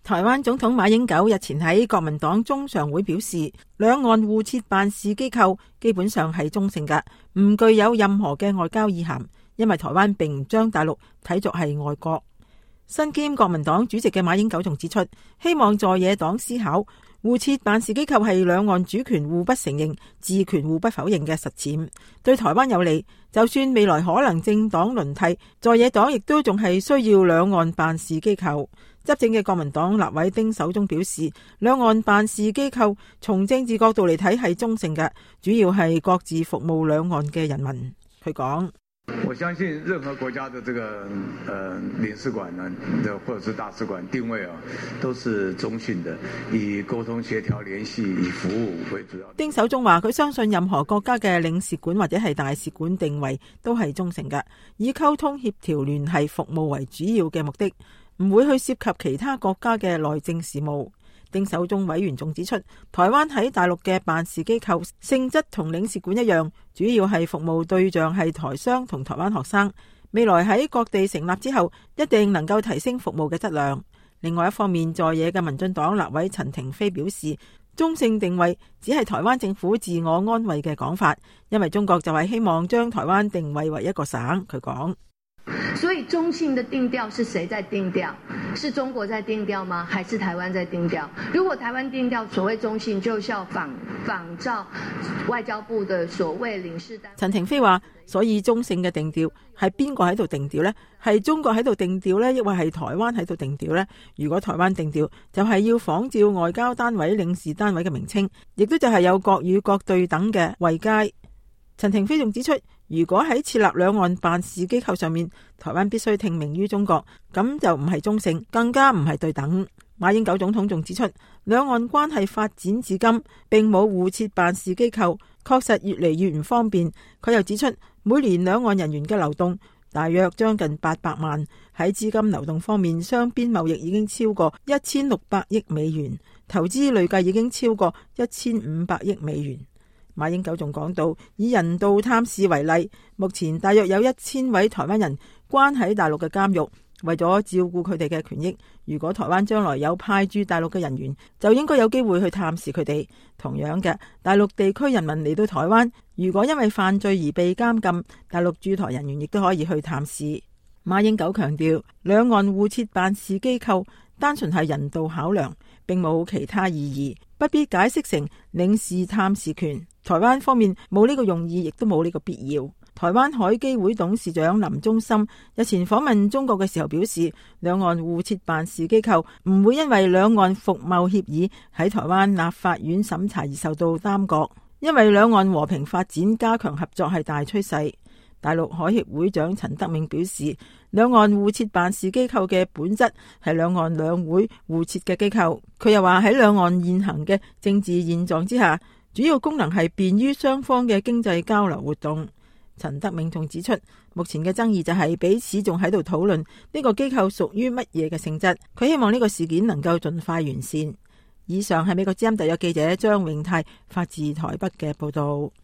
台灣總統馬英九日前喺國民黨中常會表示，兩岸互設辦事機構基本上係中性嘅，唔具有任何嘅外交意涵，因為台灣並唔將大陸睇作係外國。身兼國民黨主席嘅馬英九仲指出，希望在野黨思考互設辦事機構係兩岸主權互不承認、治權互不否認嘅實踐，對台灣有利。就算未來可能政黨輪替，在野黨亦都仲係需要兩岸辦事機構。執政嘅國民黨立委丁守中表示，兩岸辦事機構從政治角度嚟睇係中性嘅，主要係各自服務兩岸嘅人民。佢講： 我相信任何國家的這個領事館呢，或者是大使館定位啊，都是中性的，以溝通協調聯繫、以服務為主要。 丁守中話：佢相信任何國家嘅領事館或者係大使館定位都係中性嘅，以溝通協調聯繫服務為主要嘅目的，唔會去涉及其他國家嘅內政事務。丁守中委員仲指出，台灣喺大陸嘅辦事機構性質同領事館一樣，主要係服務對象係台商同台灣學生。未來喺各地成立之後，一定能夠提升服務嘅質量。另外一方面，在野嘅民進黨立委陳亭妃表示，中性定位只係台灣政府自我安慰嘅講法，因為中國就係希望將台灣定位為一個省。佢講： 所以中性的定調是誰在定調？是中國在定調嗎？還是台灣在定調？如果台灣定調所謂中性，就是要仿照外交部的所謂領事單位。 陳亭妃話：所以中性嘅定調係邊個喺度定調呢？係中國喺度定調呢，抑或係台灣喺度定調呢？如果台灣定調，就係要仿照外交單位、領事單位嘅名稱，亦都就係有國與國對等嘅位階。陳亭妃仲指出，如果喺設立兩岸辦事機構上面，台灣必須聽命於中國，咁就唔係中性，更加唔係對等。馬英九總統仲指出，兩岸關係發展至今，並冇互設辦事機構，確實越嚟越唔方便。佢又指出，每年兩岸人員嘅流動大約將近800萬，喺資金流動方面，雙邊貿易已經超過1600億美元，投資累計已經超過1500億美元。馬英九仲講到，以人道探視為例，目前大約有1000位台灣人關喺大陸嘅監獄，為咗照顧佢哋嘅權益，如果台灣將來有派駐大陸嘅人員，就應該有機會去探視佢哋。同樣嘅，大陸地區人民嚟到台灣，如果因為犯罪而被監禁，大陸駐台人員亦都可以去探視。馬英九強調，兩岸互設辦事機構單純係人道考量，並冇其他意義，不必解釋成領事探視權。台灣方面冇呢個用意，亦都冇呢個必要。台灣海基會董事長林忠森日前訪問中國嘅時候表示，兩岸互設辦事機構唔會因為兩岸服貿協議喺台灣立法院審查而受到耽擱，因為兩岸和平發展、加強合作係大趨勢。大陸海協會長陳德銘表示，兩岸互設辦事機構嘅本質係兩岸兩會互設嘅機構。佢又話喺兩岸現行嘅政治現狀之下，主要功能係便於雙方嘅經濟交流活動。陳德銘仲指出，目前嘅爭議就係彼此仲喺度討論呢個機構屬於乜嘢嘅性質。佢希望呢個事件能夠盡快完善。以上係美國之音特約記者張永泰發自台北嘅報道。